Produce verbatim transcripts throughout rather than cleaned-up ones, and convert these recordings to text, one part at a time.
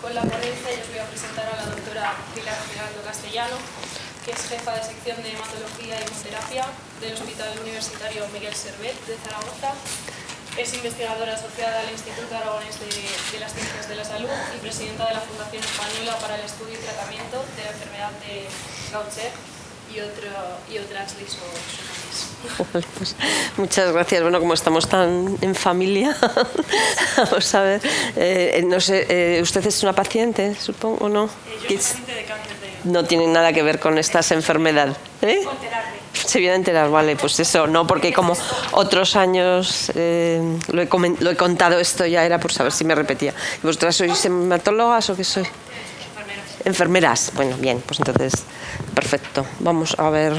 con la ponencia y os voy a presentar a la doctora Pilar Gerardo Castellano, que es jefa de sección de hematología y hemoterapia del Hospital Universitario Miguel Servet de Zaragoza. Es investigadora asociada al Instituto Aragonés de, de las Ciencias de la Salud y presidenta de la Fundación Española para el Estudio y Tratamiento de la Enfermedad de Gaucher y, otro, y otras lisosomas. Vale, pues, muchas gracias. Bueno, como estamos tan en familia, vamos a ver. Eh, no sé, eh, ¿usted es una paciente, supongo, o no? Eh, yo soy paciente de cáncer de... No tiene nada que ver con estas enfermedades. ¿Eh? Se viene a enterar, vale, pues eso, no, porque como otros años eh, lo, he lo he contado esto, ya era por saber si me repetía. ¿Vosotras sois hematólogas o qué sois? Enfermeras. Enfermeras, bueno, bien, pues entonces, perfecto. Vamos a ver,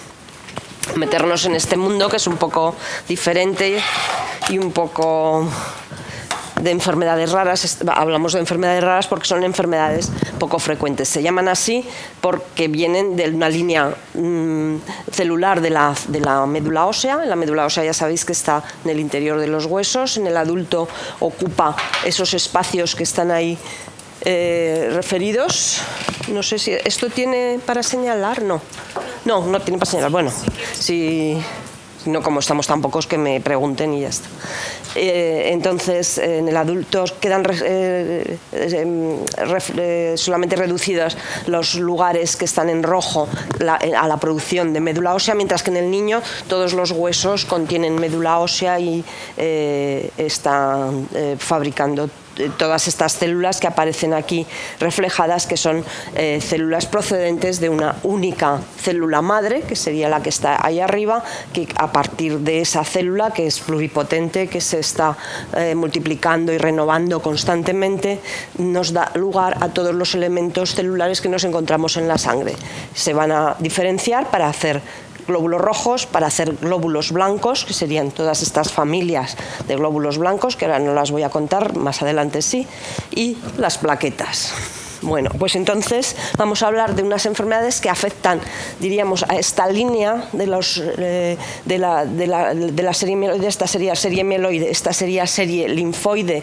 meternos en este mundo que es un poco diferente y un poco de enfermedades raras. Hablamos de enfermedades raras porque son enfermedades poco frecuentes. Se llaman así porque vienen de una línea mmm, celular de la, de la médula ósea. La médula ósea ya sabéis que está en el interior de los huesos. En el adulto ocupa esos espacios que están ahí eh, referidos. No sé si esto tiene para señalar. No, no, no tiene para señalar. Bueno, si no, como estamos tan pocos, que me pregunten y ya está. Eh, entonces, en el adulto quedan eh, eh, eh, solamente reducidos los lugares que están en rojo la, eh, a la producción de médula ósea, mientras que en el niño todos los huesos contienen médula ósea y eh, están eh, fabricando todas estas células que aparecen aquí reflejadas, que son eh, células procedentes de una única célula madre, que sería la que está ahí arriba, que a partir de esa célula, que es pluripotente, que se está eh, multiplicando y renovando constantemente, nos da lugar a todos los elementos celulares que nos encontramos en la sangre. Se van a diferenciar para hacer glóbulos rojos, para hacer glóbulos blancos, que serían todas estas familias de glóbulos blancos, que ahora no las voy a contar, más adelante sí, y las plaquetas. Bueno, pues entonces vamos a hablar de unas enfermedades que afectan, diríamos, a esta línea de, los, eh, de, la, de, la, de la serie mieloide. Esta sería serie mieloide, esta sería serie linfoide,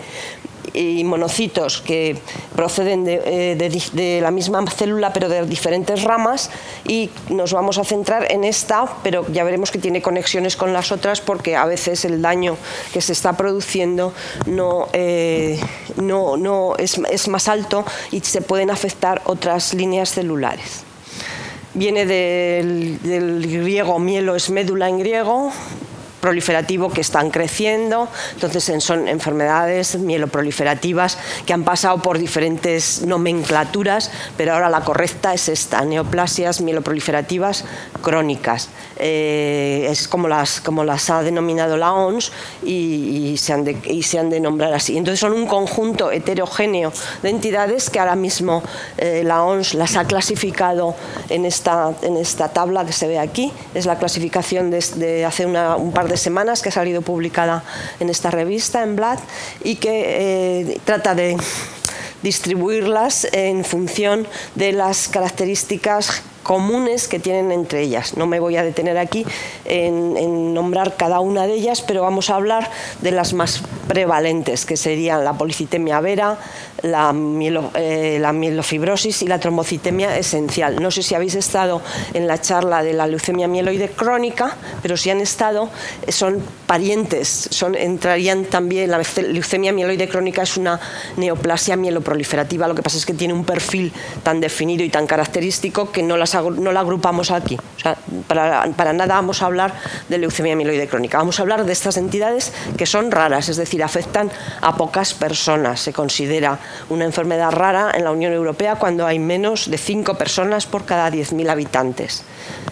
y monocitos que proceden de, de, de la misma célula pero de diferentes ramas, y nos vamos a centrar en esta, pero ya veremos que tiene conexiones con las otras porque a veces el daño que se está produciendo no, eh, no, no es, es más alto y se pueden afectar otras líneas celulares. Viene del, del griego, mielo es médula en griego, proliferativo, que están creciendo. Entonces son enfermedades mieloproliferativas que han pasado por diferentes nomenclaturas, pero ahora la correcta es esta: neoplasias mieloproliferativas crónicas. Eh, es como las, como las ha denominado la O M S y, y, se han de, y se han de nombrar así. Entonces son un conjunto heterogéneo de entidades que ahora mismo eh, la O M S las ha clasificado en esta, en esta tabla que se ve aquí. Es la clasificación de, de hace una, un par de de semanas, que ha salido publicada en esta revista, en Blood, y que eh, trata de distribuirlas en función de las características comunes que tienen entre ellas. No me voy a detener aquí en, en nombrar cada una de ellas, pero vamos a hablar de las más prevalentes, que serían la policitemia vera, la, mielo, eh, la mielofibrosis y la trombocitemia esencial. No sé si habéis estado en la charla de la leucemia mieloide crónica, pero si han estado, son parientes, son, entrarían también. La leucemia mieloide crónica es una neoplasia mieloproliferativa, lo que pasa es que tiene un perfil tan definido y tan característico que no las no la agrupamos aquí. O sea, para, para nada vamos a hablar de leucemia mieloide crónica. Vamos a hablar de estas entidades que son raras, es decir, afectan a pocas personas. Se considera una enfermedad rara en la Unión Europea cuando hay menos de cinco personas por cada diez mil habitantes.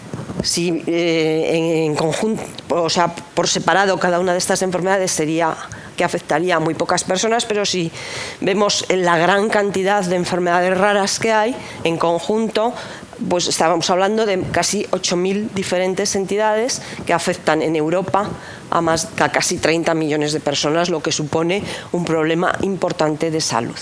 Si eh, en, en conjunto, o sea, por separado, cada una de estas enfermedades sería que afectaría a muy pocas personas, pero si vemos la gran cantidad de enfermedades raras que hay en conjunto, pues estábamos hablando de casi ocho mil diferentes entidades que afectan en Europa a, más, a casi treinta millones de personas, lo que supone un problema importante de salud.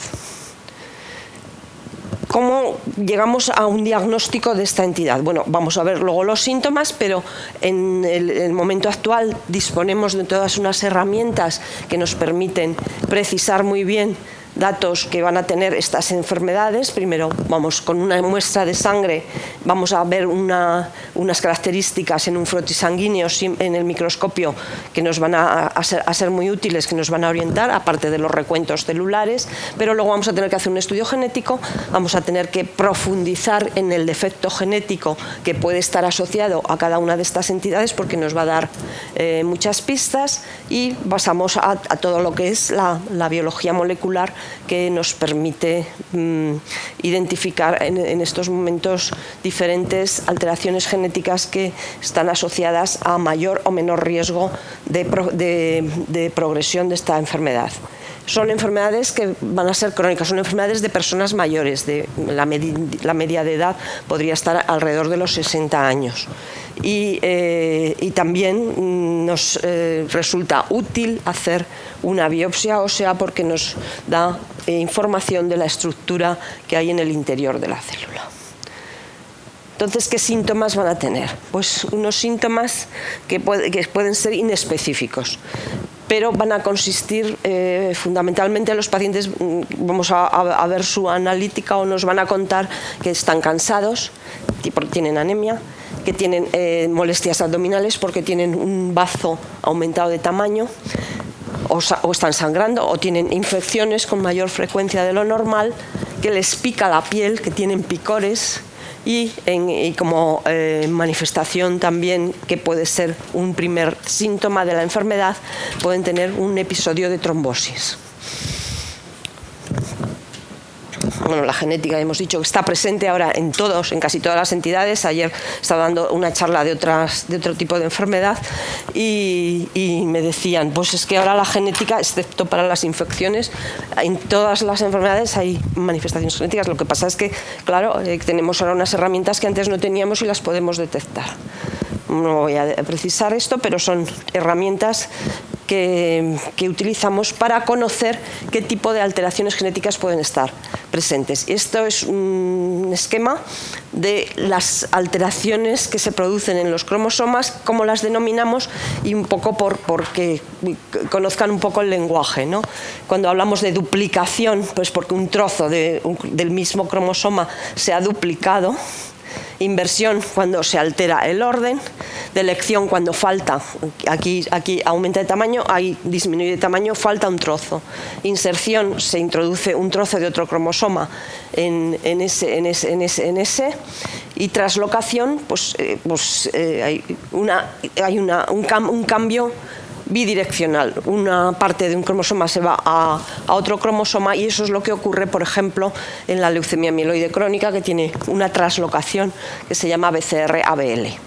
¿Cómo llegamos a un diagnóstico de esta entidad? Bueno, vamos a ver luego los síntomas, pero en el, el momento actual disponemos de todas unas herramientas que nos permiten precisar muy bien datos que van a tener estas enfermedades. Primero, vamos, con una muestra de sangre, vamos a ver una, unas características en un frotis sanguíneo en el microscopio que nos van a, a, ser, a ser muy útiles, que nos van a orientar, aparte de los recuentos celulares, pero luego vamos a tener que hacer un estudio genético, vamos a tener que profundizar en el defecto genético que puede estar asociado a cada una de estas entidades, porque nos va a dar eh, muchas pistas, y pasamos a, a todo lo que es la, la biología molecular, que nos permite mmm, identificar en, en estos momentos diferentes alteraciones genéticas que están asociadas a mayor o menor riesgo de, pro, de, de progresión de esta enfermedad. Son enfermedades que van a ser crónicas, son enfermedades de personas mayores, de la, medi la media de edad podría estar alrededor de los sesenta años. Y, eh, y también nos eh, resulta útil hacer una biopsia ósea, porque nos da eh, información de la estructura que hay en el interior de la célula. Entonces, ¿qué síntomas van a tener? Pues unos síntomas que, puede, que pueden ser inespecíficos, pero van a consistir eh, fundamentalmente, los pacientes vamos a, a, a ver su analítica, o nos van a contar que están cansados, porque tienen anemia, que tienen eh, molestias abdominales porque tienen un bazo aumentado de tamaño, o, o están sangrando, o tienen infecciones con mayor frecuencia de lo normal, que les pica la piel, que tienen picores. Y, en, y como eh, manifestación también, que puede ser un primer síntoma de la enfermedad, pueden tener un episodio de trombosis. Bueno, la genética, hemos dicho que está presente ahora en todos, en casi todas las entidades. Ayer estaba dando una charla de, otras, de otro tipo de enfermedad y, y me decían, pues es que ahora la genética, excepto para las infecciones, en todas las enfermedades hay manifestaciones genéticas. Lo que pasa es que, claro, eh, tenemos ahora unas herramientas que antes no teníamos y las podemos detectar. No voy a precisar esto, pero son herramientas que, que utilizamos para conocer qué tipo de alteraciones genéticas pueden estar presentes. Esto es un esquema de las alteraciones que se producen en los cromosomas, cómo las denominamos, y un poco por porque conozcan un poco el lenguaje, ¿no? Cuando hablamos de duplicación, pues porque un trozo de, un, del mismo cromosoma se ha duplicado. Inversión, cuando se altera el orden. Delección, cuando falta, aquí, aquí aumenta de tamaño, ahí disminuye de tamaño, falta un trozo. Inserción, se introduce un trozo de otro cromosoma en, en, ese, en, ese, en, ese, en ese. Y traslocación, pues, eh, pues eh, hay, una, hay una, un, cam, un cambio bidireccional. Una parte de un cromosoma se va a, a otro cromosoma, y eso es lo que ocurre, por ejemplo, en la leucemia mieloide crónica, que tiene una traslocación que se llama B C R A B L.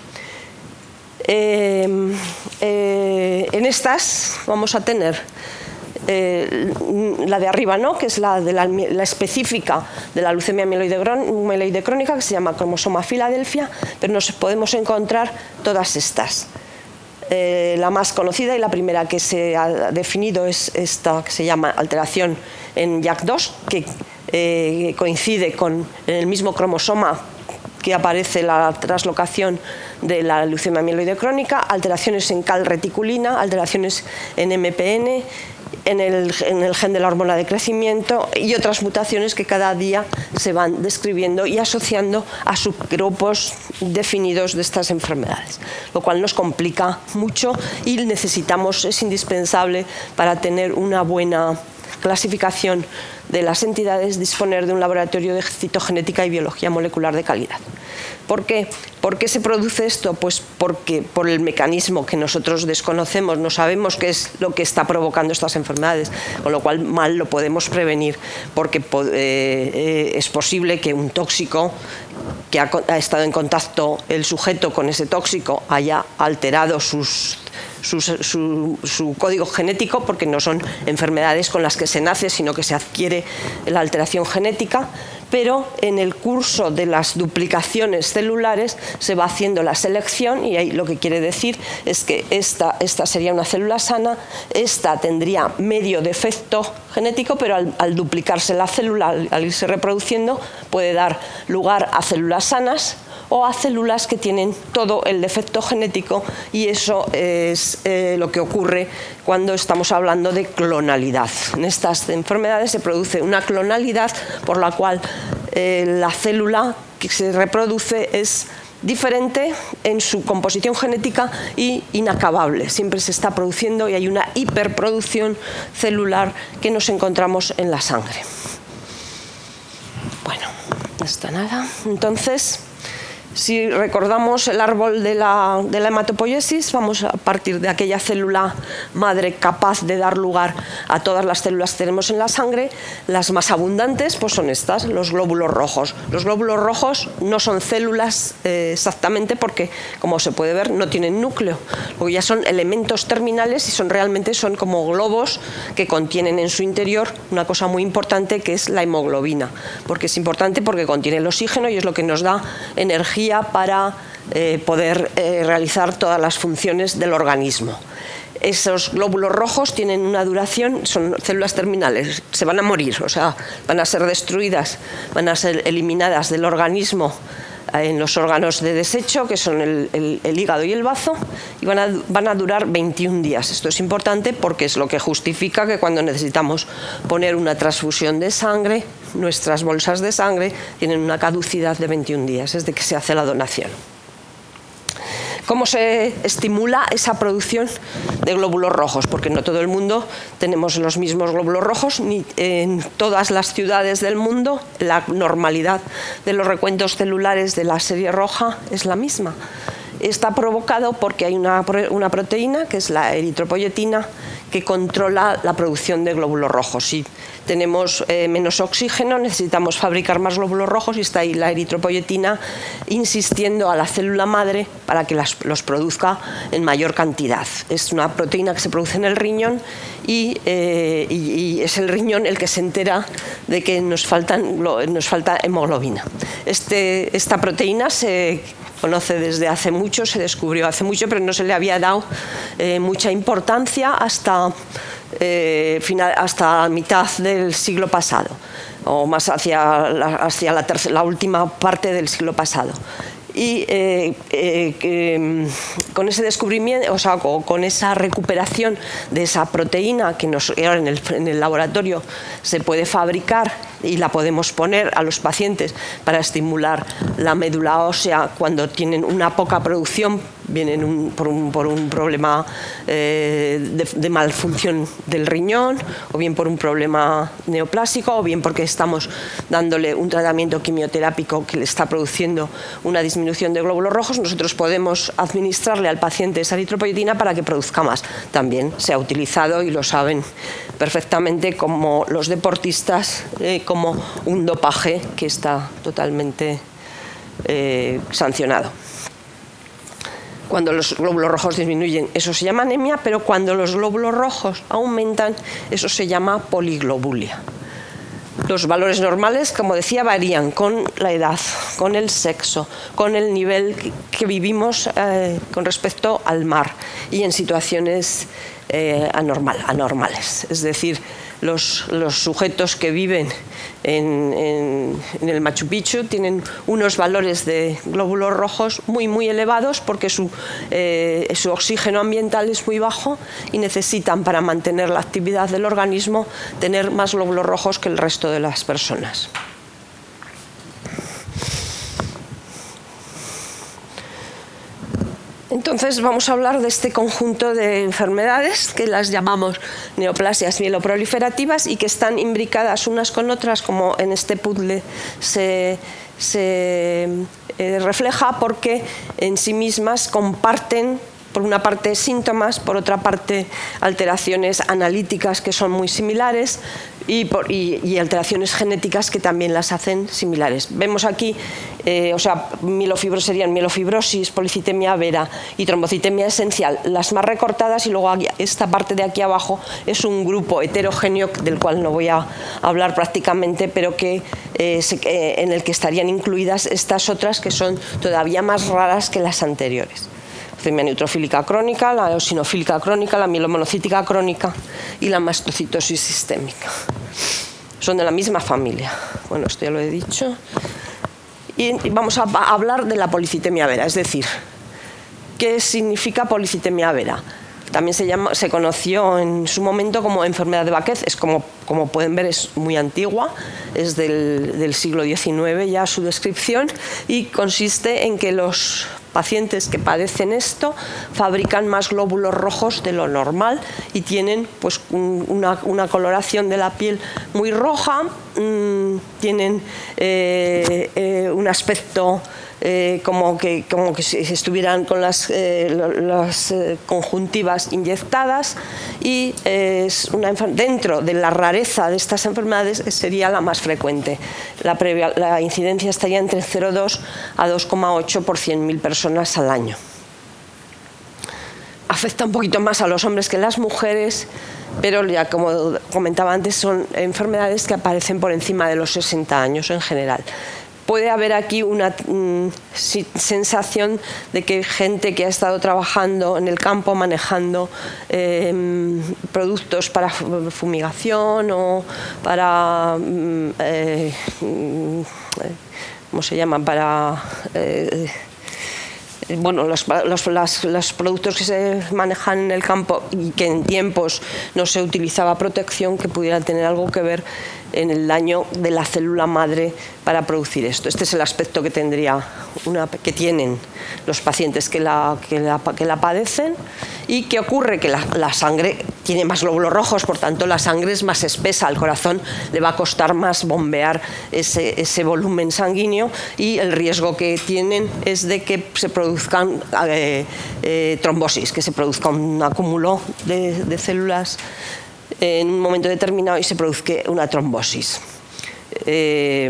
Eh, eh, en estas vamos a tener eh, la de arriba, ¿no?, que es la, de la, la específica de la leucemia mieloide, mieloide crónica, que se llama cromosoma Filadelfia, pero nos podemos encontrar todas estas. Eh, la más conocida y la primera que se ha definido es esta, que se llama alteración en Y A C dos, que eh, coincide con el mismo cromosoma que aparece la traslocación de la leucemia mieloide crónica, alteraciones en calreticulina, alteraciones en M P N, en el, en el gen de la hormona de crecimiento, y otras mutaciones que cada día se van describiendo y asociando a subgrupos definidos de estas enfermedades, lo cual nos complica mucho y necesitamos, es indispensable para tener una buena clasificación de las entidades, disponer de un laboratorio de citogenética y biología molecular de calidad. ¿Por qué? ¿Por qué se produce esto? Pues porque por el mecanismo que nosotros desconocemos, no sabemos qué es lo que está provocando estas enfermedades, con lo cual mal lo podemos prevenir, porque eh, eh, es posible que un tóxico que ha, ha estado en contacto el sujeto con ese tóxico haya alterado sus Su, su, su código genético, porque no son enfermedades con las que se nace, sino que se adquiere la alteración genética, pero en el curso de las duplicaciones celulares se va haciendo la selección, y ahí lo que quiere decir es que esta, esta sería una célula sana, esta tendría medio defecto genético, pero al, al duplicarse la célula, al, al irse reproduciendo, puede dar lugar a células sanas, o a células que tienen todo el defecto genético, y eso es eh, lo que ocurre cuando estamos hablando de clonalidad. En estas enfermedades se produce una clonalidad por la cual eh, la célula que se reproduce es diferente en su composición genética y inacabable. Siempre se está produciendo y hay una hiperproducción celular que nos encontramos en la sangre. Bueno, no está nada. Entonces, si recordamos el árbol de la, de la hematopoiesis, vamos a partir de aquella célula madre capaz de dar lugar a todas las células que tenemos en la sangre. Las más abundantes pues son estas, los glóbulos rojos. Los glóbulos rojos no son células eh, exactamente porque, como se puede ver, no tienen núcleo, porque ya son elementos terminales y son realmente son como globos que contienen en su interior una cosa muy importante, que es la hemoglobina. Porque es importante porque contiene el oxígeno y es lo que nos da energía para eh, poder eh, realizar todas las funciones del organismo. Esos glóbulos rojos tienen una duración, son células terminales, se van a morir, o sea, van a ser destruidas, van a ser eliminadas del organismo en los órganos de desecho, que son el, el, el hígado y el bazo, y van a, van a durar veintiún días. Esto es importante porque es lo que justifica que cuando necesitamos poner una transfusión de sangre, nuestras bolsas de sangre tienen una caducidad de veintiún días, desde que se hace la donación. ¿Cómo se estimula esa producción de glóbulos rojos? Porque no todo el mundo tenemos los mismos glóbulos rojos, ni en todas las ciudades del mundo la normalidad de los recuentos celulares de la serie roja es la misma. Está provocado porque hay una, una proteína, que es la eritropoyetina, que controla la producción de glóbulos rojos. Si tenemos eh, menos oxígeno, necesitamos fabricar más glóbulos rojos, y está ahí la eritropoyetina insistiendo a la célula madre para que las, los produzca en mayor cantidad. Es una proteína que se produce en el riñón y, eh, y, y es el riñón el que se entera de que nos, faltan, nos falta hemoglobina. Este, esta proteína se conoce desde hace mucho, se descubrió hace mucho, pero no se le había dado eh, mucha importancia hasta, eh, final, hasta mitad del siglo pasado, o más hacia la, hacia la, tercera, la última parte del siglo pasado. Y eh, eh, eh, con ese descubrimiento, o sea, con, con esa recuperación de esa proteína que nos, en, el, en el laboratorio se puede fabricar y la podemos poner a los pacientes para estimular la médula ósea cuando tienen una poca producción, vienen un, por, un, por un problema eh, de, de malfunción del riñón, o bien por un problema neoplásico, o bien porque estamos dándole un tratamiento quimioterápico que le está produciendo una disminución de glóbulos rojos. Nosotros podemos administrarle al paciente esa eritropoyetina para que produzca más. También se ha utilizado, y lo saben perfectamente, como los deportistas, eh, como un dopaje que está totalmente eh, sancionado. Cuando los glóbulos rojos disminuyen, eso se llama anemia, pero cuando los glóbulos rojos aumentan, eso se llama poliglobulia. Los valores normales, como decía, varían con la edad, con el sexo, con el nivel que vivimos eh, con respecto al mar y en situaciones eh, anormal, anormales. Es decir, los, los sujetos que viven en, en, en el Machu Picchu tienen unos valores de glóbulos rojos muy, muy elevados porque su, eh, su oxígeno ambiental es muy bajo y necesitan, para mantener la actividad del organismo, tener más glóbulos rojos que el resto de las personas. Entonces vamos a hablar de este conjunto de enfermedades que las llamamos neoplasias mieloproliferativas y que están imbricadas unas con otras, como en este puzzle se, se eh, refleja, porque en sí mismas comparten, por una parte, síntomas, por otra parte, alteraciones analíticas que son muy similares y, por, y, y alteraciones genéticas que también las hacen similares. Vemos aquí, eh, o sea, mielofibrosis serían mielofibrosis, policitemia vera y trombocitemia esencial, las más recortadas, y luego aquí, esta parte de aquí abajo es un grupo heterogéneo del cual no voy a hablar prácticamente, pero que, eh, se, eh, en el que estarían incluidas estas otras que son todavía más raras que las anteriores. Leucemia neutrofílica crónica, la eosinofílica crónica, la mielomonocítica crónica y la mastocitosis sistémica. Son de la misma familia. Bueno, esto ya lo he dicho. y vamos a hablar de la policitemia vera, es decir, ¿qué significa policitemia vera? También se, llama, se conoció en su momento como enfermedad de Baquez, es como, como pueden ver es muy antigua, es del, del siglo diecinueve ya su descripción, y consiste en que los pacientes que padecen esto fabrican más glóbulos rojos de lo normal y tienen pues, un, una, una coloración de la piel muy roja, mmm, tienen eh, eh, un aspecto Eh, como, que, como que si estuvieran con las, eh, las eh, conjuntivas inyectadas, y eh, es una dentro de la rareza de estas enfermedades sería la más frecuente. La, previa, la incidencia estaría entre cero coma dos a dos coma ocho por cien mil personas al año. Afecta un poquito más a los hombres que a las mujeres, pero ya como comentaba antes son enfermedades que aparecen por encima de los sesenta años en general. Puede haber aquí una mm, sensación de que gente que ha estado trabajando en el campo manejando eh, productos para fumigación o para, mm, eh, ¿cómo se llaman? Para... Eh, bueno, los, los, los, los productos que se manejan en el campo y que en tiempos no se utilizaba protección, que pudieran tener algo que ver en el daño de la célula madre para producir esto. Este es el aspecto que tendría una, que tienen los pacientes que la, que la, que la padecen. ¿Y qué ocurre? Que la, la sangre tiene más glóbulos rojos, por tanto la sangre es más espesa, al corazón le va a costar más bombear ese, ese volumen sanguíneo, y el riesgo que tienen es de que se produzcan eh, eh, trombosis, que se produzca un acúmulo de, de células en un momento determinado y se produzca una trombosis. Eh,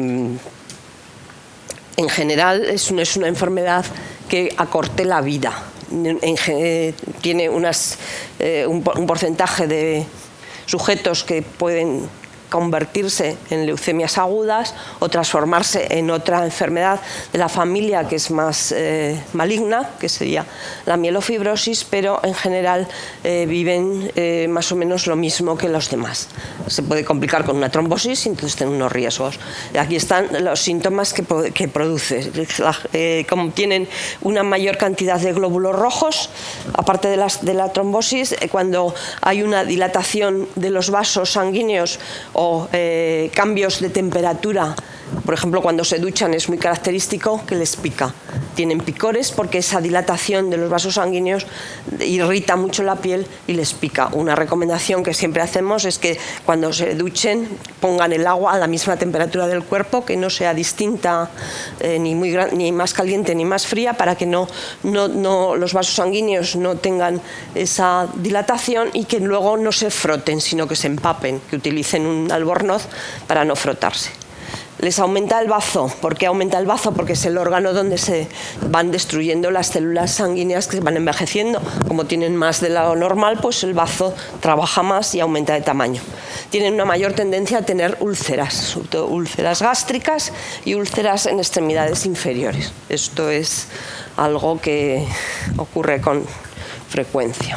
en general es una, es una enfermedad que acorte la vida. En, en, tiene unas, eh, un, un porcentaje de sujetos que pueden convertirse en leucemias agudas o transformarse en otra enfermedad de la familia que es más eh, maligna, que sería la mielofibrosis, pero en general eh, viven eh, más o menos lo mismo que los demás. Se puede complicar con una trombosis y entonces tienen unos riesgos. Aquí están los síntomas que, que produce. Eh, como tienen una mayor cantidad de glóbulos rojos, aparte de, las, de la trombosis, eh, cuando hay una dilatación de los vasos sanguíneos o eh, cambios de temperatura, por ejemplo cuando se duchan es muy característico que les pica, tienen picores porque esa dilatación de los vasos sanguíneos irrita mucho la piel y les pica. Una recomendación que siempre hacemos es que cuando se duchen pongan el agua a la misma temperatura del cuerpo, que no sea distinta, eh, ni, muy gran, ni más caliente ni más fría, para que no, no, no, los vasos sanguíneos no tengan esa dilatación y que luego no se froten, sino que se empapen, que utilicen un albornoz para no frotarse. Les aumenta el bazo. ¿Por qué aumenta el bazo? Porque es el órgano donde se van destruyendo las células sanguíneas que van envejeciendo. Como tienen más de lo normal, pues el bazo trabaja más y aumenta de tamaño. Tienen una mayor tendencia a tener úlceras, sobre todo úlceras gástricas y úlceras en extremidades inferiores. Esto es algo que ocurre con frecuencia.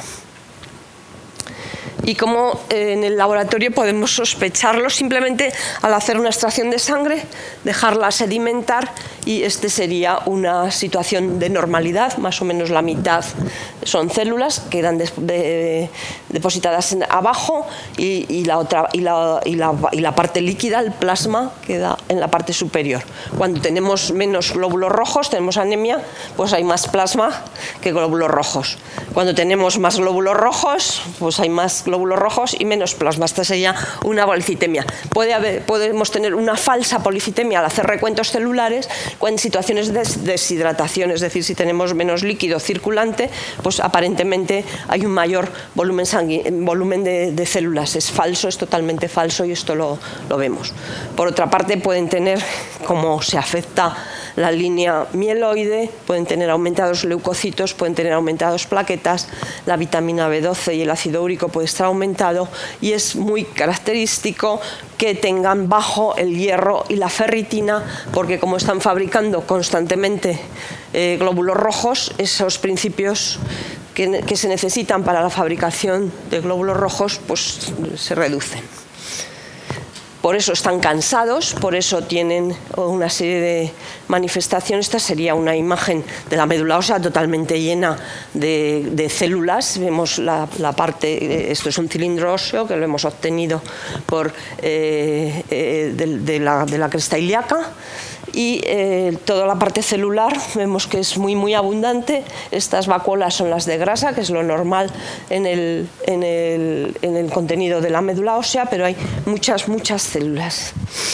Y como en el laboratorio podemos sospecharlo simplemente al hacer una extracción de sangre, dejarla sedimentar, y este sería una situación de normalidad. Más o menos la mitad son células que quedan de, de, depositadas en, abajo y, y, la otra, y, la, y, la, y la parte líquida, el plasma, queda en la parte superior. Cuando tenemos menos glóbulos rojos, tenemos anemia, pues hay más plasma que glóbulos rojos. Cuando tenemos más glóbulos rojos, pues hay más glóbulos rojos y menos plasma. Esta sería una policitemia. Puede haber, podemos tener una falsa policitemia al hacer recuentos celulares en situaciones de deshidratación, es decir, si tenemos menos líquido circulante, pues aparentemente hay un mayor volumen, volumen de, de células. Es falso, es totalmente falso, y esto lo, lo vemos. Por otra parte, pueden tener, como se afecta la línea mieloide, pueden tener aumentados leucocitos, pueden tener aumentados plaquetas, la vitamina B doce y el ácido úrico puede estar aumentado, y es muy característico que tengan bajo el hierro y la ferritina, porque como están fabricando constantemente eh, glóbulos rojos, esos principios que, que se necesitan para la fabricación de glóbulos rojos pues se reducen. por eso están cansados, por eso tienen una serie de manifestaciones. Esta sería una imagen de la médula ósea totalmente llena de, de células. Vemos la, la parte, esto es un cilindro óseo que lo hemos obtenido por, eh, eh, de, de, la, de la cresta ilíaca. Y eh, toda la parte celular vemos que es muy muy abundante. Estas vacuolas son las de grasa, que es lo normal en el, en el, en el contenido de la médula ósea, pero hay muchas muchas células.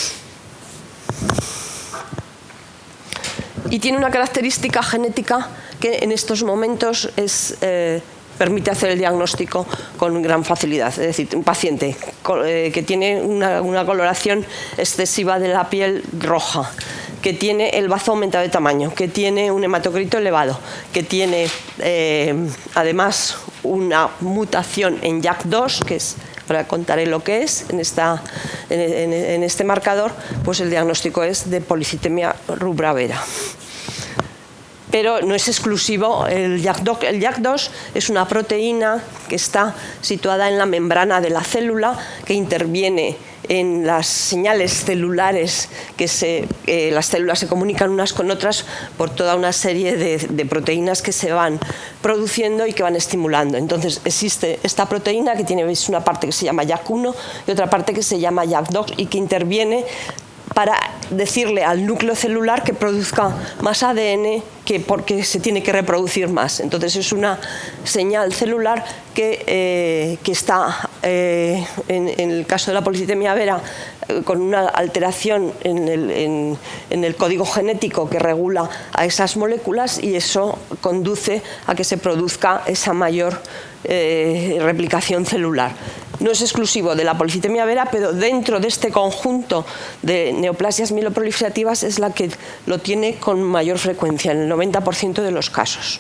Y tiene una característica genética que en estos momentos es, eh, permite hacer el diagnóstico con gran facilidad. Es decir, un paciente que tiene una, una coloración excesiva de la piel roja, que tiene el bazo aumentado de tamaño, que tiene un hematocrito elevado, que tiene eh, además una mutación en Y A C dos, que es, ahora contaré lo que es, en, esta, en, en, en este marcador, pues el diagnóstico es de policitemia rubra vera. Pero no es exclusivo el Y A C dos. El Y A C dos es una proteína que está situada en la membrana de la célula, que interviene en las señales celulares, que se, eh, las células se comunican unas con otras por toda una serie de, de proteínas que se van produciendo y que van estimulando. Entonces existe esta proteína que tiene, veis, una parte que se llama Y A C uno y otra parte que se llama Y A C dos y que interviene para decirle al núcleo celular que produzca más A D N, que porque se tiene que reproducir más. Entonces es una señal celular que, eh, que está, eh, en, en el caso de la policitemia vera, eh, con una alteración en el, en, en el código genético que regula a esas moléculas, y eso conduce a que se produzca esa mayor eh, replicación celular. No es exclusivo de la policitemia vera, pero dentro de este conjunto de neoplasias mieloproliferativas es la que lo tiene con mayor frecuencia, en el noventa por ciento de los casos.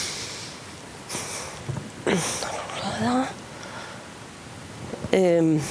Eh,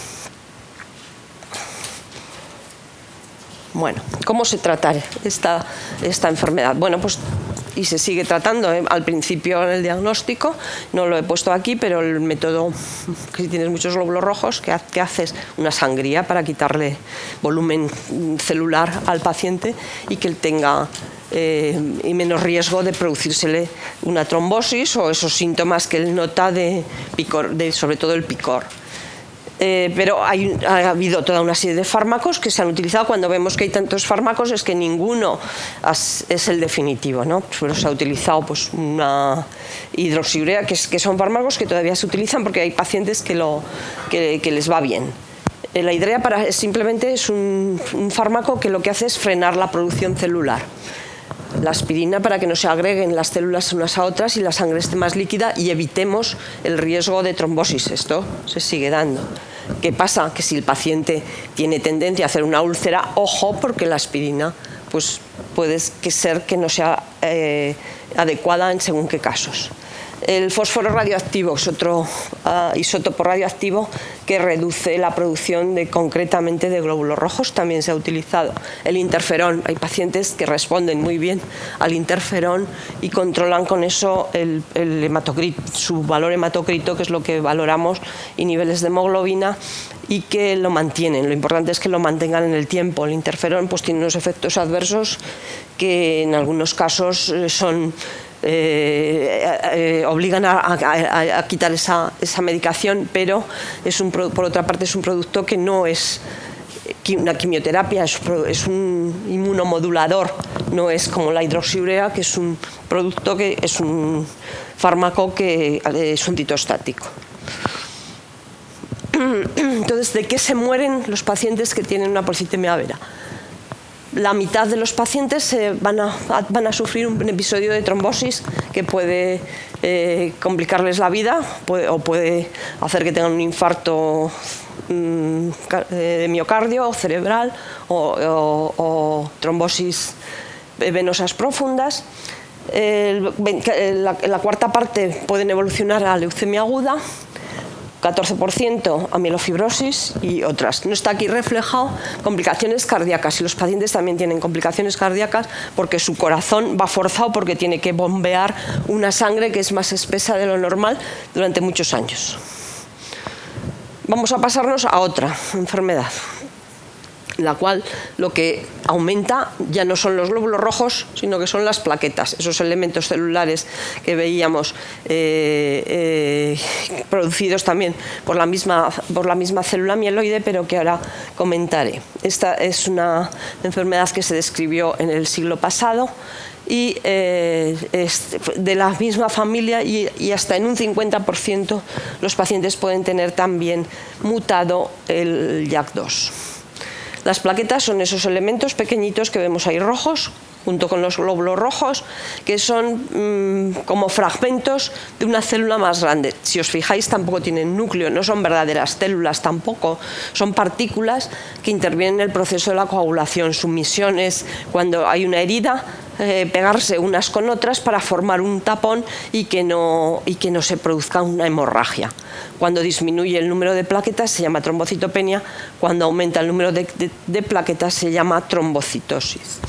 bueno, ¿cómo se trata esta, esta enfermedad? Bueno, pues y se sigue tratando, ¿eh? Al principio en el diagnóstico, no lo he puesto aquí, pero el método, que si tienes muchos glóbulos rojos, que, que haces una sangría para quitarle volumen celular al paciente y que él tenga eh, y menos riesgo de producírsele una trombosis o esos síntomas que él nota de picor, de, sobre todo el picor. Eh, pero hay, ha habido toda una serie de fármacos que se han utilizado. Cuando vemos que hay tantos fármacos es que ninguno has, es el definitivo, ¿no? Pero se ha utilizado pues, una hidroxiurea, que, es, que son fármacos que todavía se utilizan porque hay pacientes que, lo, que, que les va bien. Eh, la idea para, simplemente es un, un fármaco que lo que hace es frenar la producción celular. La aspirina, para que no se agreguen las células unas a otras y la sangre esté más líquida y evitemos el riesgo de trombosis. Esto se sigue dando. ¿Qué pasa? Que si el paciente tiene tendencia a hacer una úlcera, ojo, porque la aspirina pues, puede que ser que no sea eh, adecuada en según qué casos. El fósforo radioactivo es otro uh, isótopo radioactivo que reduce la producción de, concretamente de glóbulos rojos. También se ha utilizado el interferón. Hay pacientes que responden muy bien al interferón y controlan con eso el, el hematocrito, su valor hematocrito, que es lo que valoramos, y niveles de hemoglobina, y que lo mantienen. Lo importante es que lo mantengan en el tiempo. El interferón pues, tiene unos efectos adversos que en algunos casos son... Eh, eh, obligan a, a, a quitar esa, esa medicación, pero es un, por otra parte es un producto que no es una quimioterapia, es, es un inmunomodulador, no es como la hidroxiurea, que es un producto que es un fármaco que es un citostático. Entonces, ¿de qué se mueren los pacientes que tienen una policitemia vera? La mitad de los pacientes eh, van, a, van a sufrir un episodio de trombosis que puede eh, complicarles la vida, puede, o puede hacer que tengan un infarto mm, de miocardio o cerebral o, o, o trombosis venosas profundas. El, la, la cuarta parte pueden evolucionar a leucemia aguda, catorce por ciento a mielofibrosis y otras. No está aquí reflejado complicaciones cardíacas, y los pacientes también tienen complicaciones cardíacas porque su corazón va forzado porque tiene que bombear una sangre que es más espesa de lo normal durante muchos años. Vamos a pasarnos a otra enfermedad. en la cual lo que aumenta ya no son los glóbulos rojos, sino que son las plaquetas, esos elementos celulares que veíamos eh, eh, producidos también por la, misma, por la misma célula mieloide, pero que ahora comentaré. Esta es una enfermedad que se describió en el siglo pasado y eh, es de la misma familia y, y hasta en un cincuenta por ciento los pacientes pueden tener también mutado el Y A K dos. Las plaquetas son esos elementos pequeñitos que vemos ahí rojos, junto con los glóbulos rojos, que son mmm, como fragmentos de una célula más grande. Si os fijáis, tampoco tienen núcleo, no son verdaderas células tampoco, son partículas que intervienen en el proceso de la coagulación. Su misión es, cuando hay una herida, eh, pegarse unas con otras para formar un tapón y que no, y que no se produzca una hemorragia. Cuando disminuye el número de plaquetas se llama trombocitopenia, cuando aumenta el número de, de, de plaquetas se llama trombocitosis.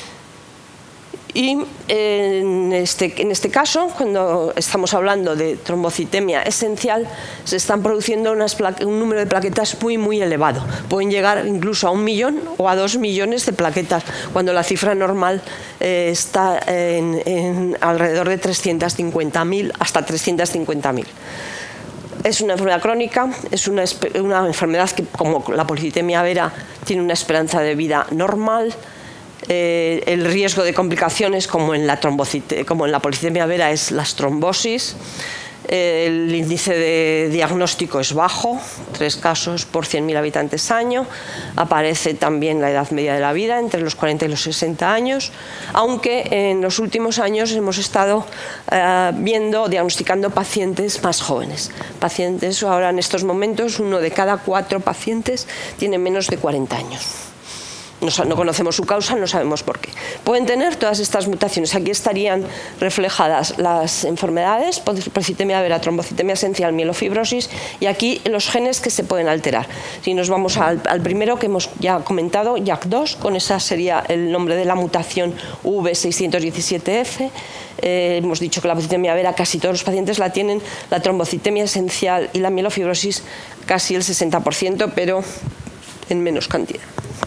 Y en este, en este caso, cuando estamos hablando de trombocitemia esencial, se están produciendo unas un número de plaquetas muy, muy elevado. Pueden llegar incluso a un millón o a dos millones de plaquetas, cuando la cifra normal eh, está en, en alrededor de trescientas cincuenta mil hasta trescientas cincuenta mil. Es una enfermedad crónica, es una, una enfermedad que, como la policitemia vera, tiene una esperanza de vida normal. Eh, el riesgo de complicaciones, como en la, como en la policitemia vera, es las trombosis. Eh, el índice de diagnóstico es bajo, tres casos por cien mil habitantes año. Aparece también la edad media de la vida, entre los cuarenta y los sesenta años, aunque en los últimos años hemos estado eh, viendo, diagnosticando pacientes más jóvenes. Pacientes, ahora en estos momentos, uno de cada cuatro pacientes tiene menos de cuarenta años. No, no conocemos su causa, no sabemos por qué. Pueden tener todas estas mutaciones. Aquí estarían reflejadas las enfermedades, policitemia vera, trombocitemia esencial, mielofibrosis, y aquí los genes que se pueden alterar. Si nos vamos al, al primero que hemos ya comentado, Y A K dos, con esa sería el nombre de la mutación V seiscientos diecisiete F. Eh, hemos dicho que la policitemia vera casi todos los pacientes la tienen, la trombocitemia esencial y la mielofibrosis casi el sesenta por ciento, pero en menos cantidad.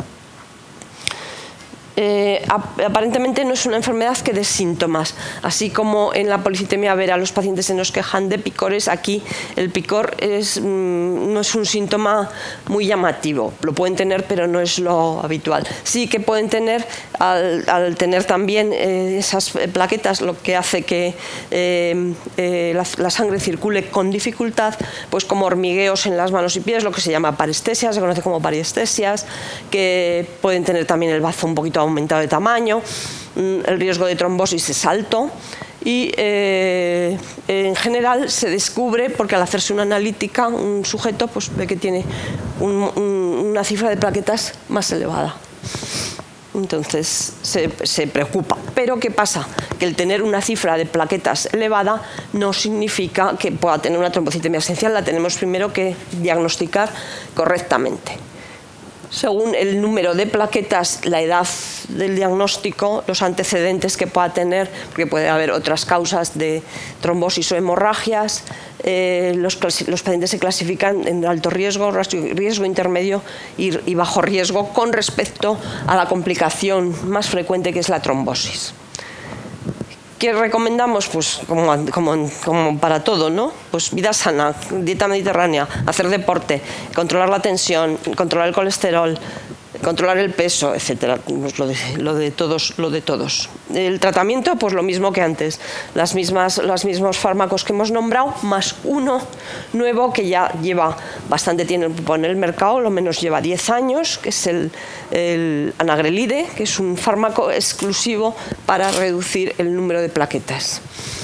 Eh, aparentemente no es una enfermedad que dé síntomas, así como en la policitemia vera los pacientes se nos quejan de picores. Aquí el picor es, mmm, no es un síntoma muy llamativo, lo pueden tener pero no es lo habitual. Sí que pueden tener, al, al tener también eh, esas plaquetas, lo que hace que eh, eh, la, la sangre circule con dificultad, pues como hormigueos en las manos y pies, lo que se llama parestesias, se conoce como pariestesias, que pueden tener también el bazo un poquito aumentado de tamaño, el riesgo de trombosis es alto y eh, en general se descubre porque al hacerse una analítica un sujeto pues ve que tiene un, un, una cifra de plaquetas más elevada. Entonces se, se preocupa. Pero ¿qué pasa? Que el tener una cifra de plaquetas elevada no significa que pueda tener una trombocitemia esencial, la tenemos primero que diagnosticar correctamente. Según el número de plaquetas, la edad del diagnóstico, los antecedentes que pueda tener, porque puede haber otras causas de trombosis o hemorragias, eh, los, los pacientes se clasifican en alto riesgo, riesgo intermedio y, y bajo riesgo con respecto a la complicación más frecuente, que es la trombosis. ¿Qué recomendamos? Pues como, como, como para todo, ¿no? Pues vida sana, dieta mediterránea, hacer deporte, controlar la tensión, controlar el colesterol, controlar el peso, etcétera. Pues lo, de, lo de todos, lo de todos. El tratamiento, pues lo mismo que antes, las mismas, los mismos fármacos que hemos nombrado, más uno nuevo que ya lleva bastante tiempo en el mercado, lo menos lleva diez años, que es el, el anagrelide, que es un fármaco exclusivo para reducir el número de plaquetas.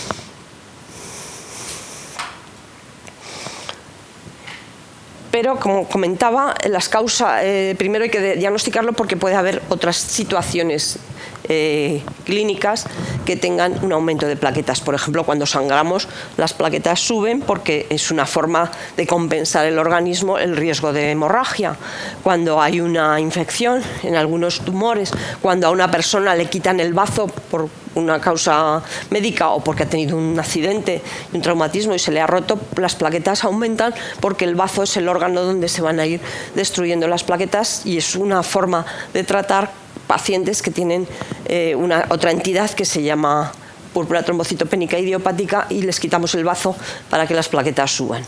Pero, como comentaba, las causas, eh, primero hay que diagnosticarlo porque puede haber otras situaciones eh, clínicas que tengan un aumento de plaquetas. Por ejemplo, cuando sangramos, las plaquetas suben porque es una forma de compensar el organismo el riesgo de hemorragia. Cuando hay una infección en algunos tumores, cuando a una persona le quitan el bazo por una causa médica o porque ha tenido un accidente, un traumatismo y se le ha roto, las plaquetas aumentan porque el bazo es el órgano donde se van a ir destruyendo las plaquetas y es una forma de tratar pacientes que tienen eh, una, otra entidad que se llama púrpura trombocitopénica idiopática y les quitamos el bazo para que las plaquetas suban.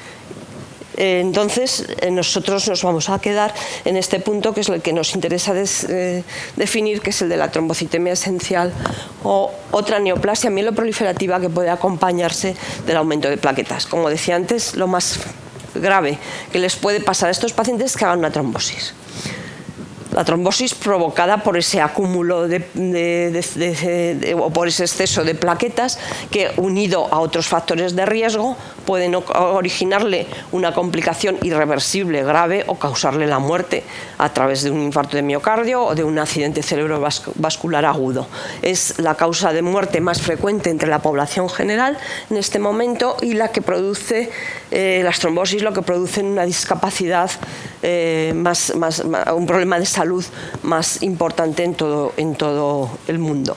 Entonces, nosotros nos vamos a quedar en este punto, que es el que nos interesa des, eh, definir, que es el de la trombocitemia esencial o otra neoplasia mieloproliferativa que puede acompañarse del aumento de plaquetas. Como decía antes, lo más grave que les puede pasar a estos pacientes es que hagan una trombosis. La trombosis provocada por ese acúmulo de, de, de, de, de, o por ese exceso de plaquetas que, unido a otros factores de riesgo, pueden originarle una complicación irreversible grave o causarle la muerte a través de un infarto de miocardio o de un accidente cerebrovascular agudo. Es la causa de muerte más frecuente entre la población general en este momento y la que produce eh, las trombosis, lo que produce una discapacidad, eh, más, más, un problema de salud más importante en todo, en todo el mundo.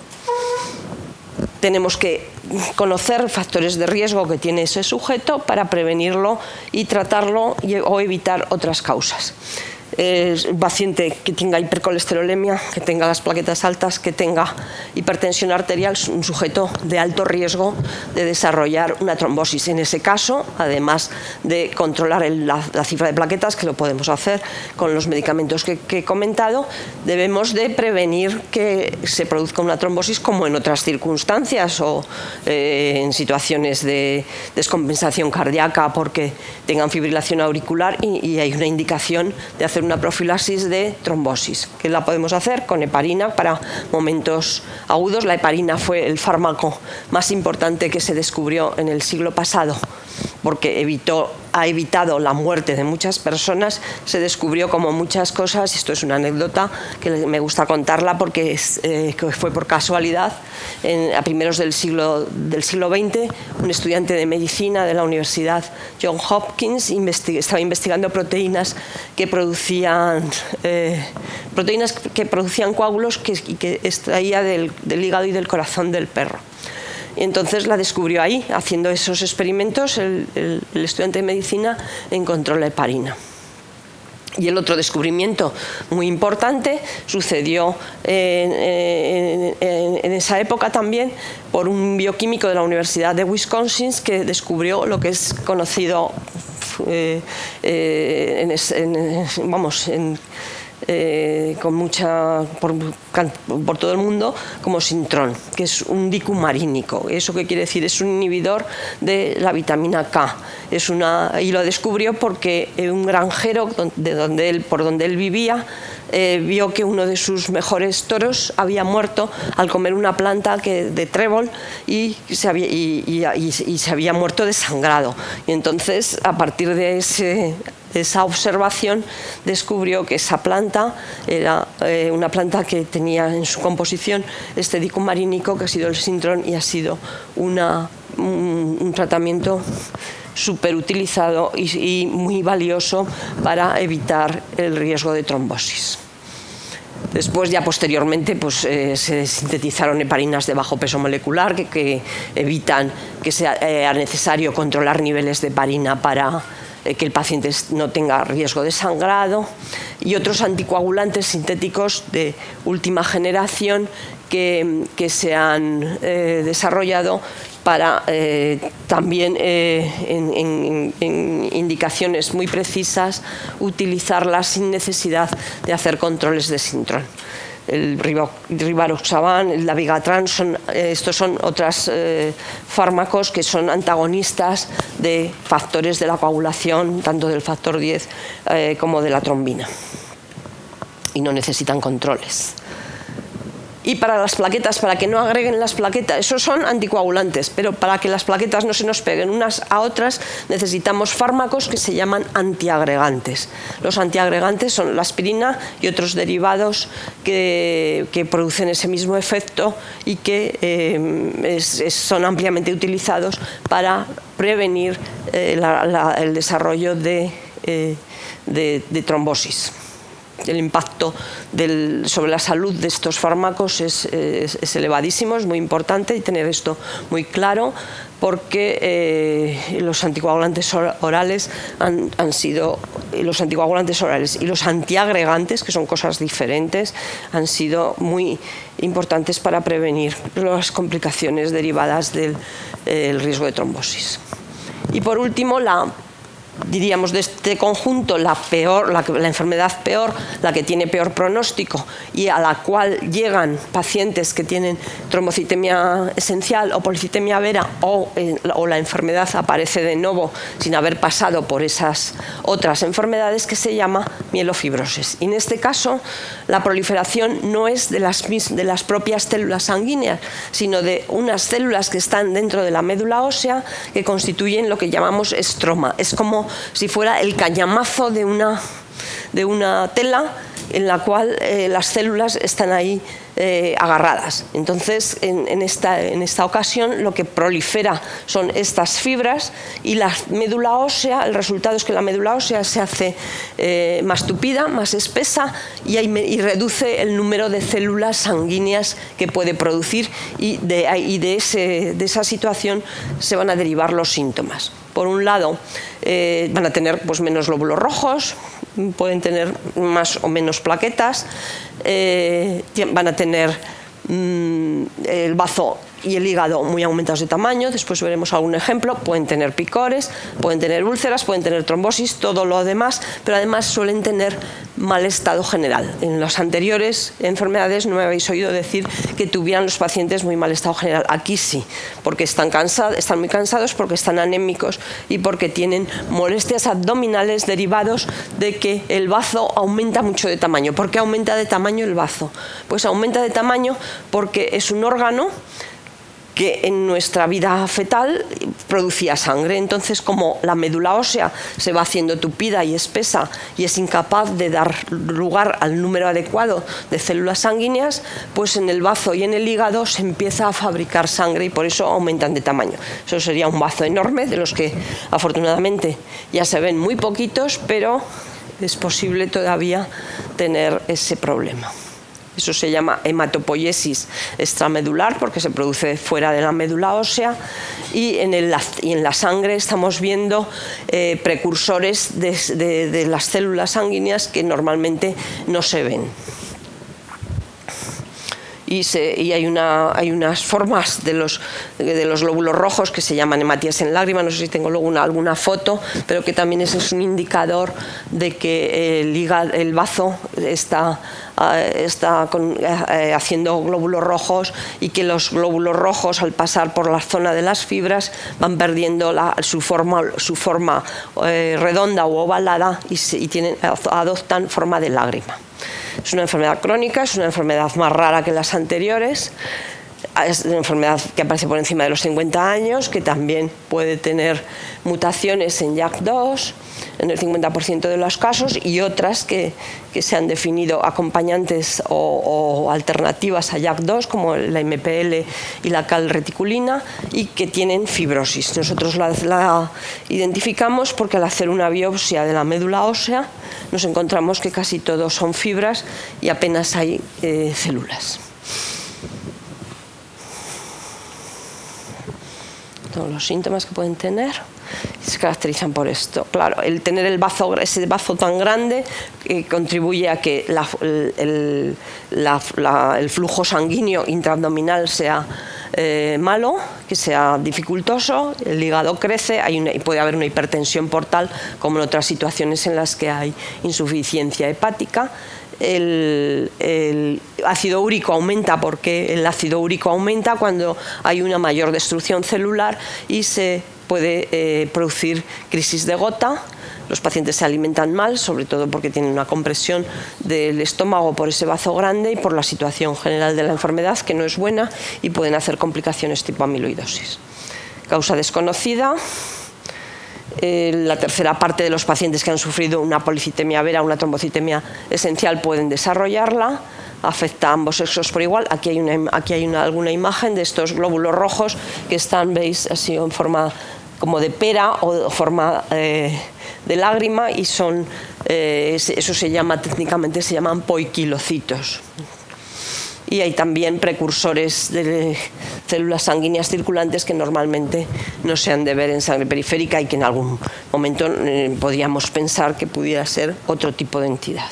Tenemos que conocer factores de riesgo que tiene ese sujeto para prevenirlo y tratarlo y, o evitar otras causas. Eh, un paciente que tenga hipercolesterolemia, que tenga las plaquetas altas, que tenga hipertensión arterial, es un sujeto de alto riesgo de desarrollar una trombosis. En ese caso, además de controlar el, la, la cifra de plaquetas, que lo podemos hacer con los medicamentos que, que he comentado, debemos de prevenir que se produzca una trombosis como en otras circunstancias o eh, en situaciones de descompensación cardíaca porque tengan fibrilación auricular y, y hay una indicación de hacer una profilaxis de trombosis, que la podemos hacer con heparina para momentos agudos. La heparina fue el fármaco más importante que se descubrió en el siglo pasado porque evitó, ha evitado la muerte de muchas personas. Se descubrió como muchas cosas, esto es una anécdota que me gusta contarla porque es, eh, que fue por casualidad, en, a primeros del siglo, del siglo veinte, un estudiante de medicina de la Universidad Johns Hopkins investi- estaba investigando proteínas que producían, eh, proteínas que producían coágulos que, que extraía del, del hígado y del corazón del perro. Y entonces la descubrió ahí, haciendo esos experimentos, el, el, el estudiante de medicina encontró la heparina. Y el otro descubrimiento muy importante sucedió en, en, en, en esa época también por un bioquímico de la Universidad de Wisconsin que descubrió lo que es conocido eh, eh, en, en, vamos, en, Eh, con mucha por, por todo el mundo como sintrón, que es un dicumarínico. ¿Eso qué quiere decir? Es un inhibidor de la vitamina K. Es una, y lo descubrió porque un granjero de donde él, por donde él vivía eh, vio que uno de sus mejores toros había muerto al comer una planta que, de trébol y se, había, y, y, y, y se había muerto desangrado. Y entonces, a partir de ese esa observación descubrió que esa planta era eh, una planta que tenía en su composición este dicumarínico, que ha sido el sintrón y ha sido una, un, un tratamiento súper utilizado y, y muy valioso para evitar el riesgo de trombosis. Después, ya posteriormente, pues, eh, se sintetizaron heparinas de bajo peso molecular que, que evitan que sea eh, necesario controlar niveles de heparina para que el paciente no tenga riesgo de sangrado, y otros anticoagulantes sintéticos de última generación que, que se han eh, desarrollado para eh, también eh, en, en, en indicaciones muy precisas utilizarlas sin necesidad de hacer controles de sintrón. El rivaroxaban, el dabigatran, son, estos son otros eh, fármacos que son antagonistas de factores de la coagulación, tanto del factor diez eh, como de la trombina, y no necesitan controles. Y para las plaquetas, para que no agreguen las plaquetas, esos son anticoagulantes, pero para que las plaquetas no se nos peguen unas a otras necesitamos fármacos que se llaman antiagregantes. Los antiagregantes son la aspirina y otros derivados que, que producen ese mismo efecto y que eh, es, es, son ampliamente utilizados para prevenir eh, la, la, el desarrollo de, eh, de, de trombosis. el impacto del, sobre la salud de estos fármacos es, es, es elevadísimo, es muy importante y tener esto muy claro, porque eh, los anticoagulantes orales han, han sido, los anticoagulantes orales y los antiagregantes, que son cosas diferentes, han sido muy importantes para prevenir las complicaciones derivadas del eh, el riesgo de trombosis. Y por último, la diríamos de este conjunto, la peor, la, la enfermedad peor, la que tiene peor pronóstico y a la cual llegan pacientes que tienen trombocitemia esencial o policitemia vera o, eh, o la enfermedad aparece de nuevo sin haber pasado por esas otras enfermedades, que se llama mielofibrosis. Y en este caso la proliferación no es de las, de las propias células sanguíneas, sino de unas células que están dentro de la médula ósea que constituyen lo que llamamos estroma. Es como si fuera el cañamazo de una, de una tela en la cual eh, las células están ahí eh, agarradas. Entonces, en, en, esta, en esta ocasión, lo que prolifera son estas fibras y la médula ósea, el resultado es que la médula ósea se hace eh, más tupida, más espesa y, hay, y reduce el número de células sanguíneas que puede producir, y de, y de, ese, de esa situación se van a derivar los síntomas. Por un lado, eh, van a tener pues, menos glóbulos rojos, pueden tener más o menos plaquetas, eh, van a tener mmm, el bazo y el hígado muy aumentados de tamaño, después veremos algún ejemplo, pueden tener picores, pueden tener úlceras, pueden tener trombosis, todo lo demás, pero además suelen tener mal estado general. En las anteriores enfermedades no me habéis oído decir que tuvieran los pacientes muy mal estado general. Aquí sí, porque están cansados, están muy cansados, porque están anémicos y porque tienen molestias abdominales derivados de que el bazo aumenta mucho de tamaño. ¿Por qué aumenta de tamaño el bazo? Pues aumenta de tamaño porque es un órgano que en nuestra vida fetal producía sangre. Entonces, como la médula ósea se va haciendo tupida y espesa y es incapaz de dar lugar al número adecuado de células sanguíneas, pues en el bazo y en el hígado se empieza a fabricar sangre y por eso aumentan de tamaño. Eso sería un bazo enorme, de los que afortunadamente ya se ven muy poquitos, pero es posible todavía tener ese problema. Eso se llama hematopoiesis extramedular porque se produce fuera de la médula ósea, y en, el, y en la sangre estamos viendo eh, precursores de, de, de las células sanguíneas que normalmente no se ven. Y, se, y hay, una, hay unas formas de los, de los glóbulos rojos que se llaman hematías en lágrima, no sé si tengo luego una, alguna foto, pero que también es, es un indicador de que el, hígado, el bazo está, está con, eh, haciendo glóbulos rojos, y que los glóbulos rojos al pasar por la zona de las fibras van perdiendo la, su forma, su forma eh, redonda o ovalada y, se, y tienen, adoptan forma de lágrima. Es una enfermedad crónica, es una enfermedad más rara que las anteriores, es una enfermedad que aparece por encima de los cincuenta años, que también puede tener mutaciones en Y A K dos en el cincuenta por ciento de los casos, y otras que, que se han definido acompañantes o, o alternativas a Y A K dos, como la M P L y la calreticulina, y que tienen fibrosis. Nosotros la, la identificamos porque al hacer una biopsia de la médula ósea nos encontramos que casi todos son fibras y apenas hay eh, células. Todos los síntomas que pueden tener se caracterizan por esto. Claro, el tener el bazo, ese bazo tan grande eh, contribuye a que la, el, la, la, el flujo sanguíneo intraabdominal sea eh, malo, que sea dificultoso, el hígado crece, hay una, y puede haber una hipertensión portal, como en otras situaciones en las que hay insuficiencia hepática. El, el ácido úrico aumenta porque el ácido úrico aumenta cuando hay una mayor destrucción celular y se puede eh, producir crisis de gota. Los pacientes se alimentan mal, sobre todo porque tienen una compresión del estómago por ese bazo grande y por la situación general de la enfermedad, que no es buena, y pueden hacer complicaciones tipo amiloidosis. Causa desconocida. Eh, la tercera parte de los pacientes que han sufrido una policitemia vera, una trombocitemia esencial, pueden desarrollarla. Afecta a ambos sexos por igual. Aquí hay, una, aquí hay una, alguna imagen de estos glóbulos rojos que están, veis, así en forma como de pera o de forma eh, de lágrima y son, eh, eso se llama, técnicamente se llaman poiquilocitos. Y hay también precursores de células sanguíneas circulantes que normalmente no se han de ver en sangre periférica y que en algún momento eh, podríamos pensar que pudiera ser otro tipo de entidad.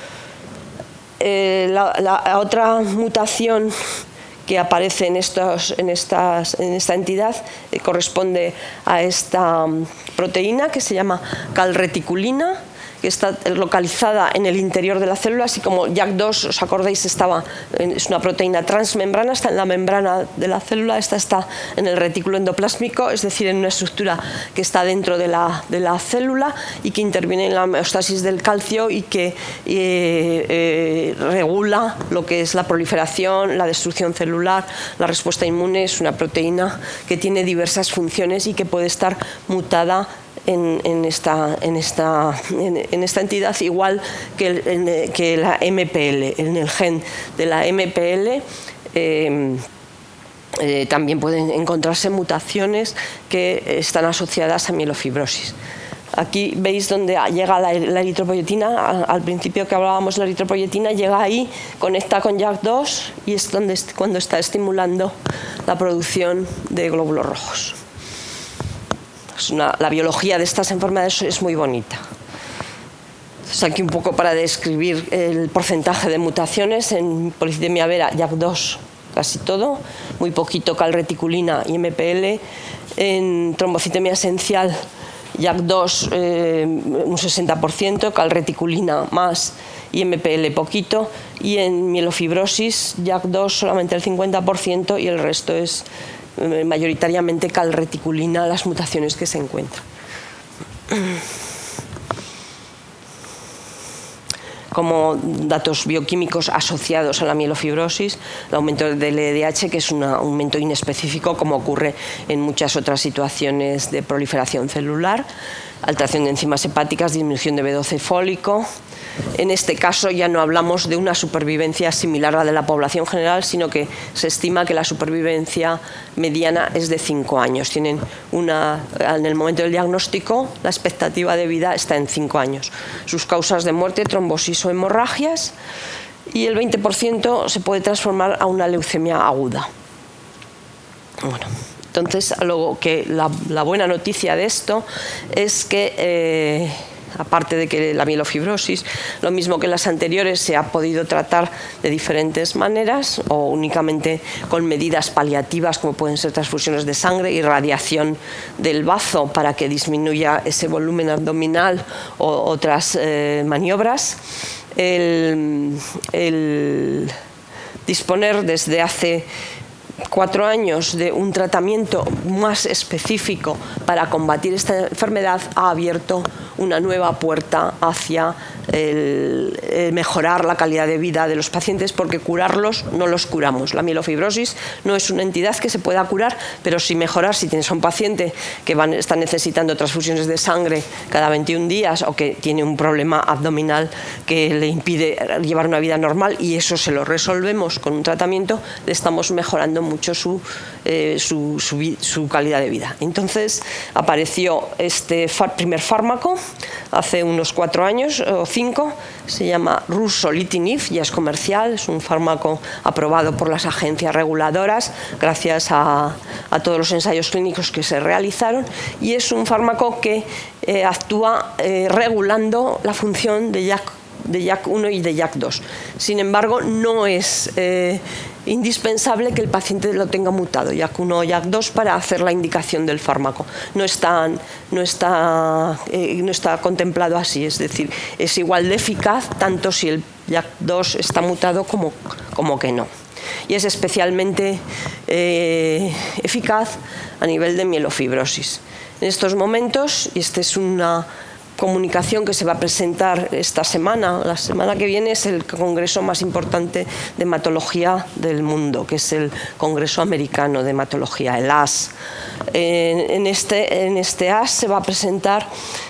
Eh, la, la otra mutación que aparece en, estos, en, estas, en esta entidad eh, corresponde a esta um, proteína que se llama calreticulina, que está localizada en el interior de la célula, así como J A K dos, os acordáis, estaba, es una proteína transmembrana, está en la membrana de la célula, esta está en el retículo endoplásmico, es decir, en una estructura que está dentro de la, de la célula y que interviene en la homeostasis del calcio y que eh, eh, regula lo que es la proliferación, la destrucción celular, la respuesta inmune. Es una proteína que tiene diversas funciones y que puede estar mutada En, en, esta, en, esta, en, en esta entidad, igual que, el, en, que la M P L. En el gen de la M P L eh, eh, también pueden encontrarse mutaciones que están asociadas a mielofibrosis. Aquí veis dónde llega la, la eritropoyetina. Al principio que hablábamos de la eritropoyetina, llega ahí, conecta con J A K dos y es donde, cuando está estimulando la producción de glóbulos rojos. Es una, la biología de estas enfermedades es muy bonita. Entonces, aquí un poco para describir el porcentaje de mutaciones en policitemia vera, J A K dos casi todo, muy poquito calreticulina y M P L. En trombocitemia esencial, J A K dos eh, un sesenta por ciento, calreticulina más y M P L poquito. Y en mielofibrosis, J A K dos solamente el cincuenta por ciento y el resto es mayoritariamente calreticulina, las mutaciones que se encuentran. Como datos bioquímicos asociados a la mielofibrosis, el aumento del L D H, que es un aumento inespecífico, como ocurre en muchas otras situaciones de proliferación celular, alteración de enzimas hepáticas, disminución de B doce fólico. En este caso ya no hablamos de una supervivencia similar a la de la población general, sino que se estima que la supervivencia mediana es de cinco años. Tienen una, en el momento del diagnóstico, la expectativa de vida está en cinco años. Sus causas de muerte, trombosis o hemorragias, y el veinte por ciento se puede transformar a una leucemia aguda. Bueno, entonces, luego que la, la buena noticia de esto es que eh, aparte de que la mielofibrosis, lo mismo que las anteriores, se ha podido tratar de diferentes maneras o únicamente con medidas paliativas como pueden ser transfusiones de sangre y radiación del bazo para que disminuya ese volumen abdominal o otras eh, maniobras. El, el disponer desde hace cuatro años de un tratamiento más específico para combatir esta enfermedad ha abierto una nueva puerta hacia el, el mejorar la calidad de vida de los pacientes, porque curarlos no los curamos. La mielofibrosis no es una entidad que se pueda curar, pero sí mejorar. Si tienes a un paciente que van, está necesitando transfusiones de sangre cada veintiún días o que tiene un problema abdominal que le impide llevar una vida normal, y eso se lo resolvemos con un tratamiento, le estamos mejorando mucho su, eh, su, su, su calidad de vida. Entonces apareció este primer fármaco hace unos cuatro años o cinco, se llama Rusolitinib, ya es comercial, es un fármaco aprobado por las agencias reguladoras gracias a, a todos los ensayos clínicos que se realizaron, y es un fármaco que eh, actúa eh, regulando la función de J A K de J A K uno y de J A K dos. Sin embargo, no es eh, indispensable que el paciente lo tenga mutado, J A K uno o J A K dos, para hacer la indicación del fármaco. No está, no está, eh, no está contemplado así, es decir, es igual de eficaz tanto si el J A K dos está mutado como, como que no. Y es especialmente eh, eficaz a nivel de mielofibrosis. En estos momentos, y esta es una comunicación que se va a presentar esta semana, la semana que viene, es el congreso más importante de hematología del mundo, que es el Congreso Americano de Hematología, el A S. En este, en este A S se va a presentar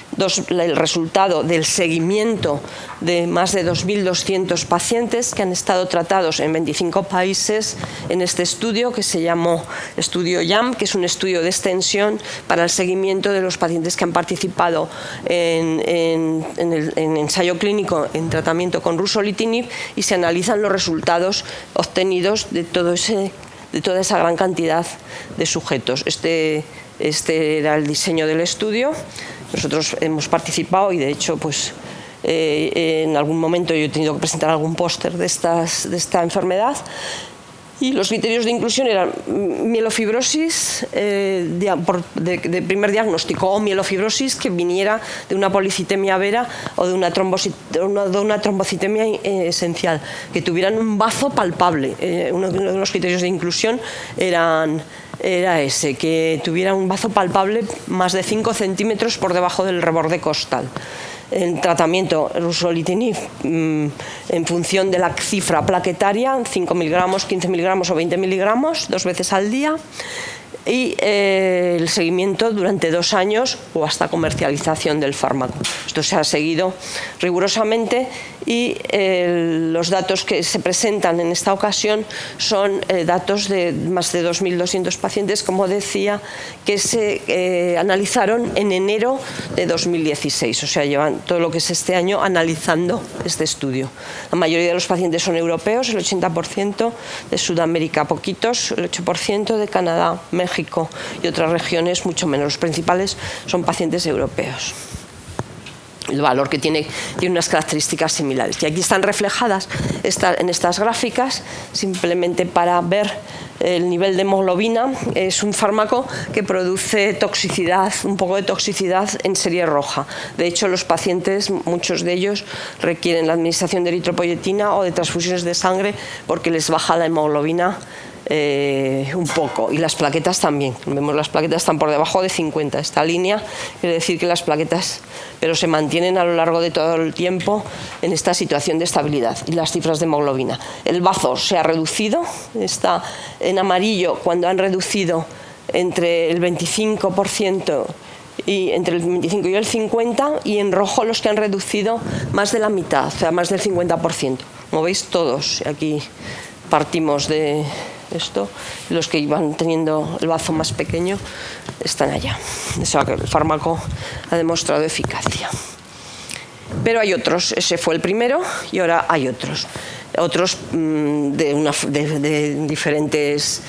dos, el resultado del seguimiento de más de dos mil doscientos pacientes que han estado tratados en veinticinco países en este estudio que se llamó Estudio YAM, que es un estudio de extensión para el seguimiento de los pacientes que han participado en, en, en el en ensayo clínico en tratamiento con ruxolitinib, y se analizan los resultados obtenidos de, todo ese, de toda esa gran cantidad de sujetos. Este, este era el diseño del estudio. Nosotros hemos participado y, de hecho, pues, eh, en algún momento yo he tenido que presentar algún póster de, estas, de esta enfermedad. Y los criterios de inclusión eran mielofibrosis eh, de, por, de, de primer diagnóstico, o mielofibrosis que viniera de una policitemia vera o de una, trombosit, de una, de una trombocitemia eh, esencial, que tuvieran un bazo palpable. Eh, uno de los criterios de inclusión eran... era ese, que tuviera un bazo palpable más de cinco centímetros por debajo del reborde costal. El tratamiento ruxolitinib en función de la cifra plaquetaria, cinco miligramos, quince miligramos o veinte miligramos, dos veces al día, y eh, el seguimiento durante dos años o hasta comercialización del fármaco. Esto se ha seguido rigurosamente, y eh, los datos que se presentan en esta ocasión son eh, datos de más de dos mil doscientos pacientes, como decía, que se eh, analizaron en enero de dos mil dieciséis, o sea, llevan todo lo que es este año analizando este estudio. La mayoría de los pacientes son europeos, el ochenta por ciento, de Sudamérica poquitos, el ocho por ciento de Canadá, México y otras regiones mucho menos. Los principales son pacientes europeos. El valor que tiene tiene unas características similares. Y aquí están reflejadas esta, en estas gráficas, simplemente para ver el nivel de hemoglobina. Es un fármaco que produce toxicidad, un poco de toxicidad en serie roja. De hecho, los pacientes, muchos de ellos, requieren la administración de eritropoyetina o de transfusiones de sangre porque les baja la hemoglobina Eh, un poco, y las plaquetas también. Vemos, las plaquetas están por debajo de cincuenta. Esta línea quiere decir que las plaquetas, pero se mantienen a lo largo de todo el tiempo en esta situación de estabilidad. Y las cifras de hemoglobina, el bazo se ha reducido, está en amarillo cuando han reducido entre el veinticinco por ciento y entre el veinticinco y el cincuenta, y en rojo los que han reducido más de la mitad, o sea, más del cincuenta por ciento. Como veis, todos aquí partimos de esto. Los que iban teniendo el bazo más pequeño están allá. O sea que el fármaco ha demostrado eficacia. Pero hay otros. Ese fue el primero y ahora hay otros. Otros mmm, de, una, de, de diferentes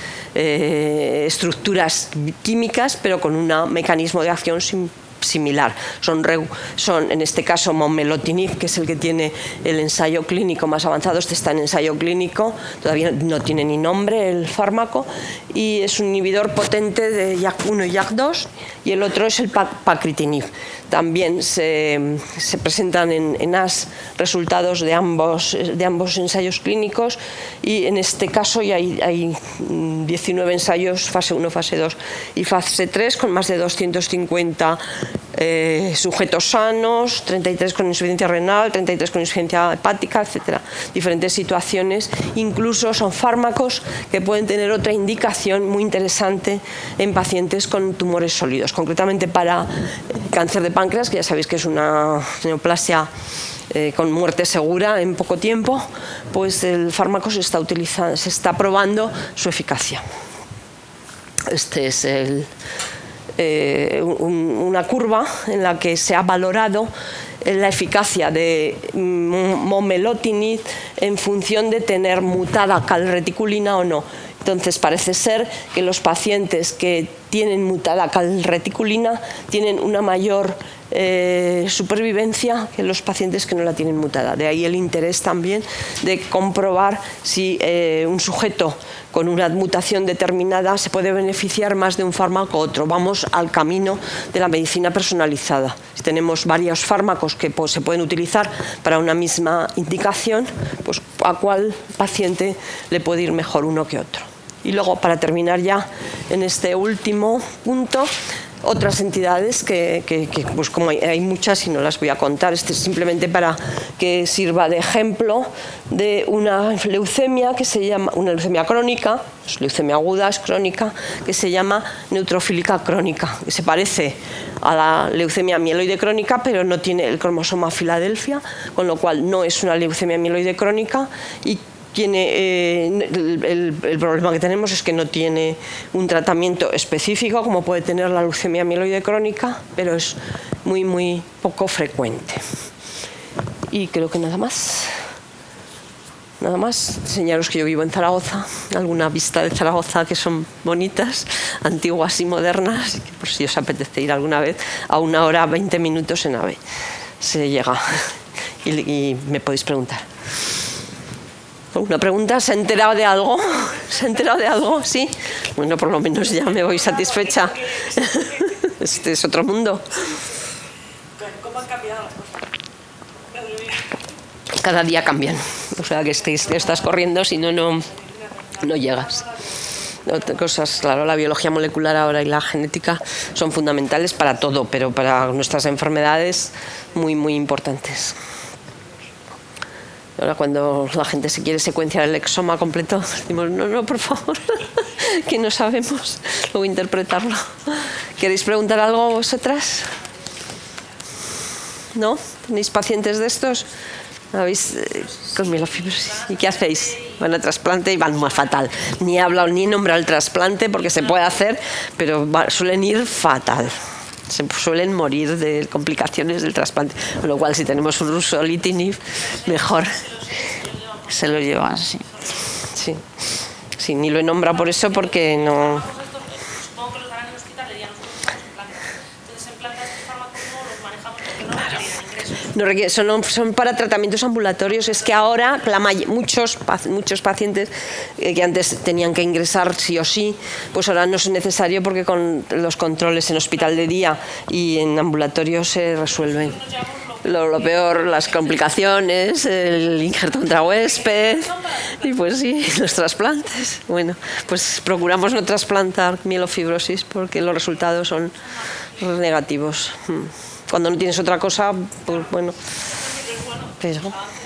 eh, estructuras químicas, pero con un mecanismo de acción sim similar. Son, son, en este caso, momelotinib, que es el que tiene el ensayo clínico más avanzado. Este está en ensayo clínico, todavía no tiene ni nombre el fármaco, y es un inhibidor potente de Y A C uno y Y A C dos, y el otro es el pacritinib. También se, se presentan en, en A S resultados de ambos, de ambos ensayos clínicos, y en este caso ya hay, hay diecinueve ensayos, fase uno, fase dos y fase tres, con más de doscientos cincuenta Eh, sujetos sanos, treinta y tres con insuficiencia renal, treinta y tres con insuficiencia hepática, etcétera. Diferentes situaciones. Incluso son fármacos que pueden tener otra indicación muy interesante en pacientes con tumores sólidos, concretamente para cáncer de páncreas, que ya sabéis que es una neoplasia eh, con muerte segura en poco tiempo. Pues el fármaco se está utilizando, se está probando su eficacia. Este es el Eh, un, una curva en la que se ha valorado la eficacia de momelotinib en función de tener mutada calreticulina o no. Entonces parece ser que los pacientes que tienen mutada calreticulina tienen una mayor eh, supervivencia que los pacientes que no la tienen mutada. De ahí el interés también de comprobar si eh, un sujeto con una mutación determinada se puede beneficiar más de un fármaco u otro. Vamos al camino de la medicina personalizada. Si tenemos varios fármacos que pues, se pueden utilizar para una misma indicación, pues a cuál paciente le puede ir mejor uno que otro. Y luego, para terminar ya en este último punto, otras entidades que, que, que pues como hay, hay muchas y no las voy a contar, este es simplemente para que sirva de ejemplo de una leucemia que se llama, una leucemia crónica, es leucemia aguda, es crónica, que se llama neutrofílica crónica, que se parece a la leucemia mieloide crónica, pero no tiene el cromosoma Filadelfia, con lo cual no es una leucemia mieloide crónica y Tiene, eh, el, el, el problema que tenemos es que no tiene un tratamiento específico como puede tener la leucemia mieloide crónica, pero es muy, muy poco frecuente. Y creo que nada más. Nada más, enseñaros que yo vivo en Zaragoza, alguna vista de Zaragoza que son bonitas, antiguas y modernas, y que por si os apetece ir alguna vez, a una hora, veinte minutos en AVE se llega y, y me podéis preguntar. ¿Una pregunta? ¿Se ha enterado de algo? ¿Se ha enterado de algo? ¿Sí? Bueno, por lo menos ya me voy satisfecha. Este es otro mundo. ¿Cómo han cambiado las cosas? Cada día cambian. O sea, que estés, estás corriendo, si no, no, no llegas. Otras cosas, claro, la biología molecular ahora y la genética son fundamentales para todo, pero para nuestras enfermedades muy, muy importantes. Ahora cuando la gente se quiere secuenciar el exoma completo, decimos, no, no, por favor, que no sabemos luego interpretarlo. ¿Queréis preguntar algo vosotras? ¿No? ¿Tenéis pacientes de estos? ¿Habéis eh, con mielofibrosis? ¿Y qué hacéis? Van a trasplante y van muy fatal. Ni he hablado ni he nombrado el trasplante porque se puede hacer, pero va, suelen ir fatal. Se suelen morir de complicaciones del trasplante, con lo cual si tenemos un rusolitinib, mejor se lo llevan, sí. Sí, sí, ni lo he nombrado por eso porque no... Supongo que los harán en hospital y ya nosotros los implantamos. Entonces, en planta estos fármacos no los manejamos porque no requieren ingresos. No requiere, son, son para tratamientos ambulatorios. Es que ahora la may- muchos, muchos pacientes eh, que antes tenían que ingresar sí o sí, pues ahora no es necesario porque con los controles en hospital de día y en ambulatorio se resuelven. Lo, lo peor, las complicaciones, el injerto intrahuésped y pues sí, los trasplantes. Bueno, pues procuramos no trasplantar mielofibrosis porque los resultados son negativos. Cuando no tienes otra cosa, pues bueno. Pero,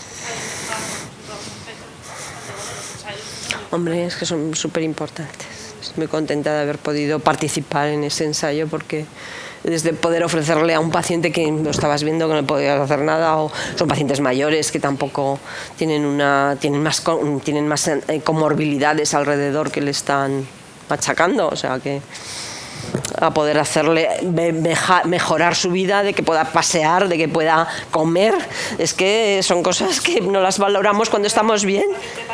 hombre, es que son súper importantes. Estoy muy contenta de haber podido participar en ese ensayo porque desde poder ofrecerle a un paciente que lo estabas viendo que no podías hacer nada, o son pacientes mayores que tampoco tienen una tienen más tienen más comorbilidades alrededor que le están machacando, o sea que a poder hacerle mejorar su vida, de que pueda pasear, de que pueda comer, es que son cosas que no las valoramos cuando estamos bien.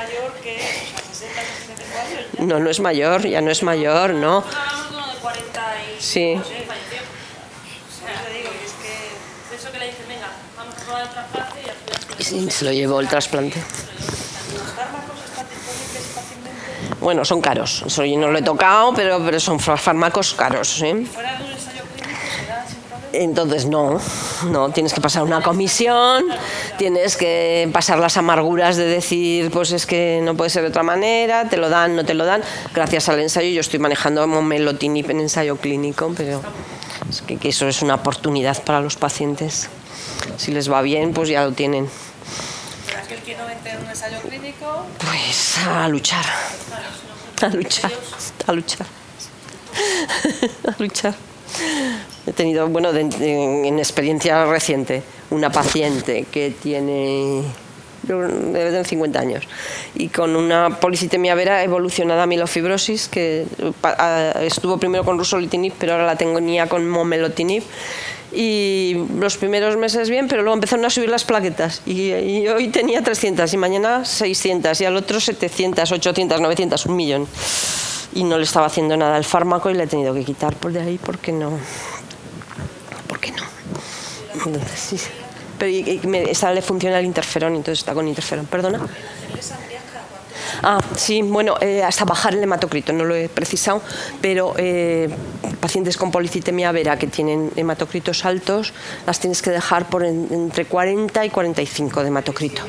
No, no es mayor, ya no es mayor, ¿no? Sí. Sí, se lo llevó el trasplante. Bueno, son caros. Eso yo no lo he tocado, pero, pero son fármacos caros, ¿eh? Entonces no, no, tienes que pasar una comisión, tienes que pasar las amarguras de decir, pues es que no puede ser de otra manera, te lo dan, no te lo dan. Gracias al ensayo yo estoy manejando momelotinib en ensayo clínico, pero es que, que eso es una oportunidad para los pacientes. Si les va bien, pues ya lo tienen. ¿Pero aquel que no entre en un ensayo clínico? Pues a luchar, a luchar, a luchar, a luchar. He tenido, bueno, de, de, en experiencia reciente, una paciente que tiene, debe tener cincuenta años, y con una policitemia vera evolucionada a mielofibrosis, que estuvo primero con rusolitinib, pero ahora la tenía con momelotinib, y los primeros meses bien, pero luego empezaron a subir las plaquetas, y, y hoy tenía trescientas, y mañana seiscientas, y al otro setecientas, ochocientas, novecientas, un millón. Y no le estaba haciendo nada el fármaco y le he tenido que quitar por de ahí porque no. ¿Por qué no? Entonces, sí. Pero y, y me, esa le funciona el interferón, entonces está con interferón. ¿Perdona? Ah, sí, bueno, eh, hasta bajar el hematocrito, no lo he precisado, pero eh, pacientes con policitemia vera que tienen hematocritos altos, las tienes que dejar por en, entre cuarenta y cuarenta y cinco de hematocrito.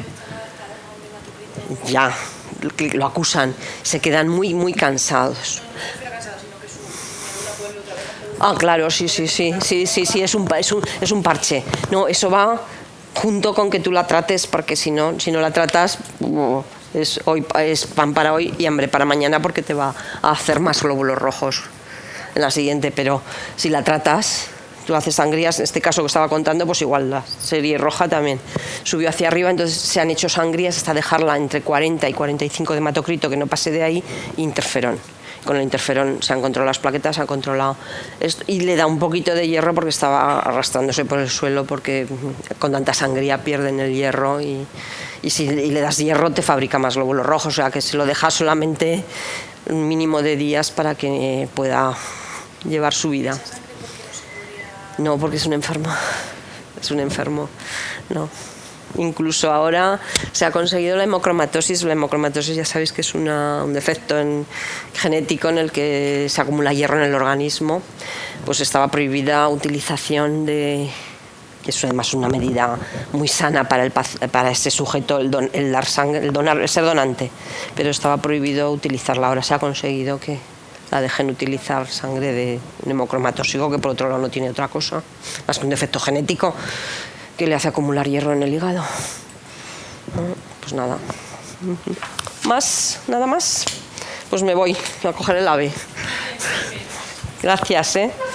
Ya. Lo acusan, se quedan muy muy cansados. Ah, claro, sí, sí, sí, sí, sí, sí, es un, es un, es un parche. No, eso va junto con que tú la trates, porque si no, si no la tratas, es, hoy, es pan para hoy y hambre para mañana, porque te va a hacer más glóbulos rojos en la siguiente. Pero si la tratas, tú haces sangrías, en este caso que estaba contando, pues igual la serie roja también subió hacia arriba, entonces se han hecho sangrías hasta dejarla entre cuarenta y cuarenta y cinco de hematocrito, que no pase de ahí, e interferón. Con el interferón se han controlado las plaquetas, se han controlado esto, y le da un poquito de hierro porque estaba arrastrándose por el suelo, porque con tanta sangría pierden el hierro, y, y si y le das hierro te fabrica más glóbulos rojos, o sea que se lo deja solamente un mínimo de días para que pueda llevar su vida. No, porque es un enfermo, es un enfermo, no. Incluso ahora se ha conseguido la hemocromatosis. La hemocromatosis ya sabéis que es una, un defecto en, genético en el que se acumula hierro en el organismo. Pues estaba prohibida utilización de... Eso además es una medida muy sana para, el, para este sujeto, el, don, el dar sangre, el, donar, el ser donante. Pero estaba prohibido utilizarla. Ahora se ha conseguido que la dejen utilizar sangre de un hemocromatósico, que por otro lado no tiene otra cosa, más que un defecto genético que le hace acumular hierro en el hígado. Pues nada. ¿Más? ¿Nada más? Pues me voy a coger el ave. Gracias, ¿eh?